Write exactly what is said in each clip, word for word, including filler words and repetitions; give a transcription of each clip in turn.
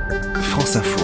France Info.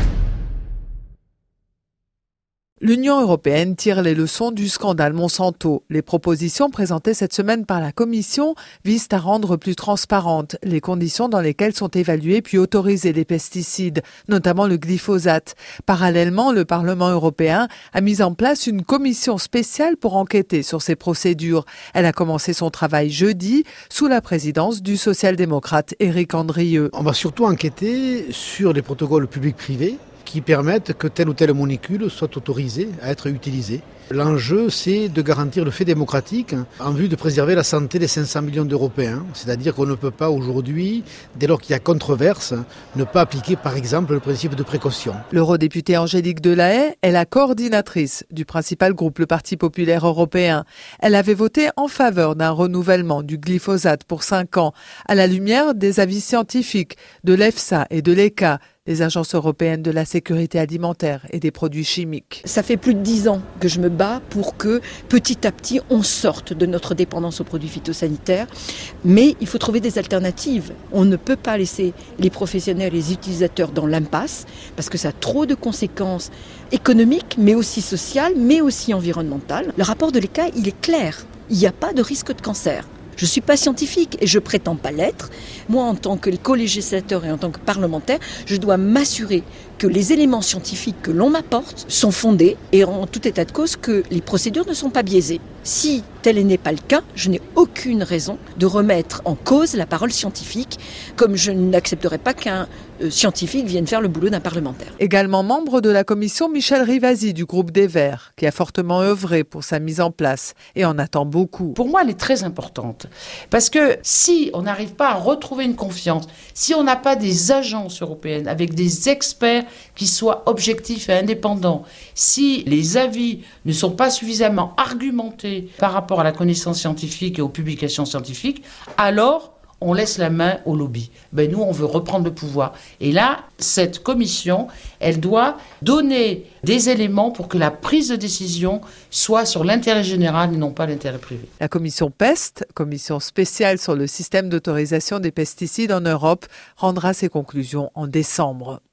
L'Union européenne tire les leçons du scandale Monsanto. Les propositions présentées cette semaine par la Commission visent à rendre plus transparentes les conditions dans lesquelles sont évalués puis autorisés les pesticides, notamment le glyphosate. Parallèlement, le Parlement européen a mis en place une commission spéciale pour enquêter sur ces procédures. Elle a commencé son travail jeudi sous la présidence du social-démocrate Éric Andrieux. On va surtout enquêter sur les protocoles publics-privés qui permettent que telle ou telle molécule soit autorisée à être utilisée. L'enjeu, c'est de garantir le fait démocratique en vue de préserver la santé des cinq cents millions d'Européens. C'est-à-dire qu'on ne peut pas aujourd'hui, dès lors qu'il y a controverse, ne pas appliquer par exemple le principe de précaution. L'eurodéputée Angélique Delahaye est la coordinatrice du principal groupe, le Parti populaire européen. Elle avait voté en faveur d'un renouvellement du glyphosate pour cinq ans, à la lumière des avis scientifiques de l'EFSA et de l'E C A, les agences européennes de la sécurité alimentaire et des produits chimiques. Ça fait plus de dix ans que je me bats pour que petit à petit on sorte de notre dépendance aux produits phytosanitaires, mais il faut trouver des alternatives. On ne peut pas laisser les professionnels et les utilisateurs dans l'impasse parce que ça a trop de conséquences économiques, mais aussi sociales, mais aussi environnementales. Le rapport de l'E C A, il est clair. Il n'y a pas de risque de cancer. Je ne suis pas scientifique et je prétends pas l'être. Moi, en tant que co-législateur et en tant que parlementaire, je dois m'assurer que les éléments scientifiques que l'on m'apporte sont fondés et en tout état de cause que les procédures ne sont pas biaisées. Si tel n'est pas le cas, je n'ai aucune raison de remettre en cause la parole scientifique, comme je n'accepterai pas qu'un euh, scientifique vienne faire le boulot d'un parlementaire. Également membre de la commission, Michel Rivasi du groupe des Verts, qui a fortement œuvré pour sa mise en place et en attend beaucoup. Pour moi, elle est très importante parce que si on n'arrive pas à retrouver une confiance, si on n'a pas des agences européennes avec des experts qui soient objectifs et indépendants, si les avis ne sont pas suffisamment argumentés par rapport à la connaissance scientifique et aux publications scientifiques, alors on laisse la main au lobby. Ben nous, on veut reprendre le pouvoir. Et là, cette commission, elle doit donner des éléments pour que la prise de décision soit sur l'intérêt général et non pas l'intérêt privé. La commission PEST, commission spéciale sur le système d'autorisation des pesticides en Europe, rendra ses conclusions en décembre.